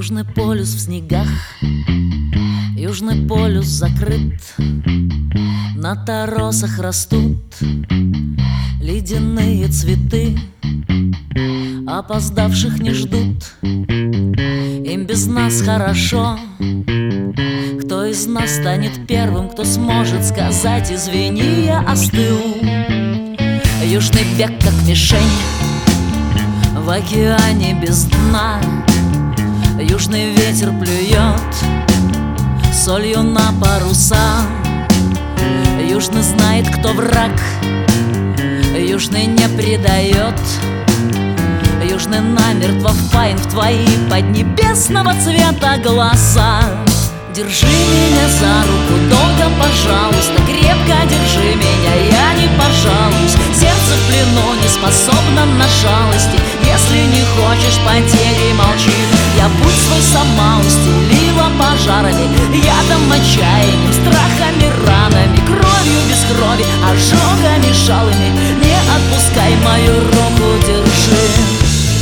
Южный полюс в снегах, Южный полюс закрыт. На торосах растут ледяные цветы. Опоздавших не ждут, им без нас хорошо. Кто из нас станет первым, кто сможет сказать: извини, я остыл? Южный бег как мишень в океане без дна. Южный ветер плюет солью на паруса. Южный знает, кто враг, Южный не предает. Южный намертво впаян в твои поднебесного цвета глаза. Держи меня за руку долго, пожалуйста, крепко держи меня, я не пожалуюсь. Сердце в плену не способно на жалости. Если не хочешь потери, молчи. Я путь свой сама устелила пожарами, ядом, отчаянием, страхами, ранами, кровью без крови, ожогами, жалами. Не отпускай мою руку, держи.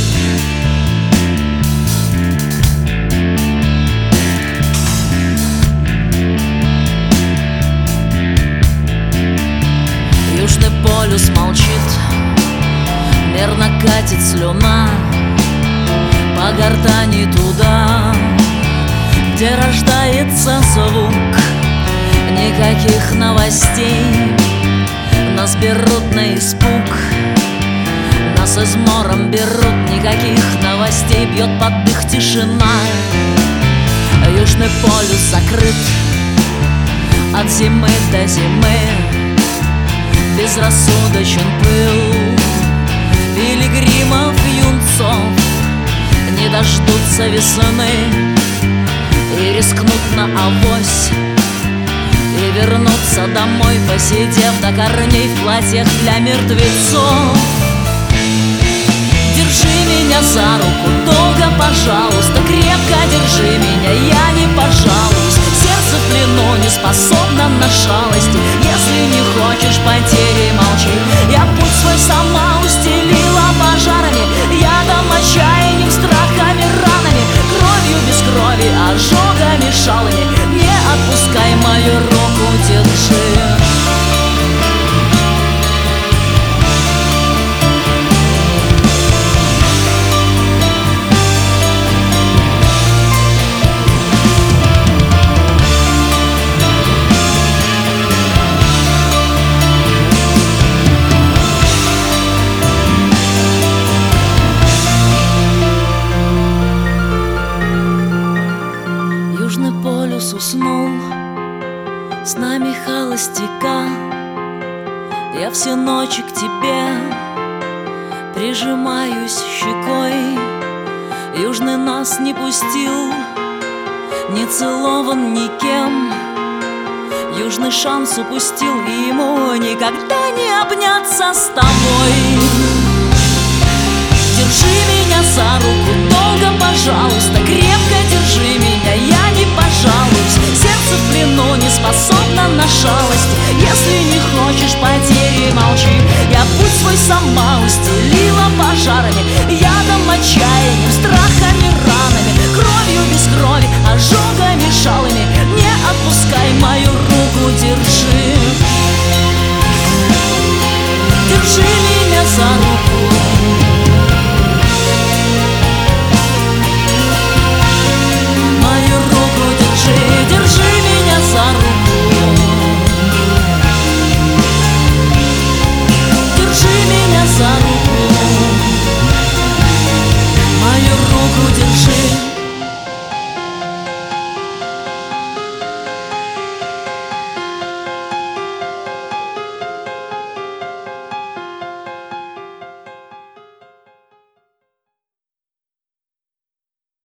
Южный полюс молчит, мерно катит слюна по гортани туда, где рождается звук. Никаких новостей, нас берут на испуг, нас измором берут. Никаких новостей, бьет под дых тишина. Южный полюс закрыт от зимы до зимы. Безрассудочен пыл пилигримов, юнцов. Не дождутся весны и рискнут на авось, и вернутся домой, посидев до корней в платьях для мертвецов. Держи меня за руку долго, пожалуйста, крепко держи меня, я не пожалуюсь. Сердце в плену не способно на шалости. Если не хочешь потери, молчи. Я путь свой сама устелила пожарами, ядом, отчаянием, страхами, ранами, кровью без крови, ожогами, шалами. Не отпускай мою руку, держи. Южный полюс уснул, с нами холостяка. Я всю ночь к тебе прижимаюсь щекой. Южный нас не пустил, не целован никем. Южный шанс упустил, и ему никогда не обняться с тобой. Держи меня за руку долго, пожалуйста, крепко держи меня, я не пожалуюсь. Сердце в плену не способно на шалость. Если не хочешь потери, молчи. Я путь свой сама устелила пожарами, ядом, отчаянием, страхом.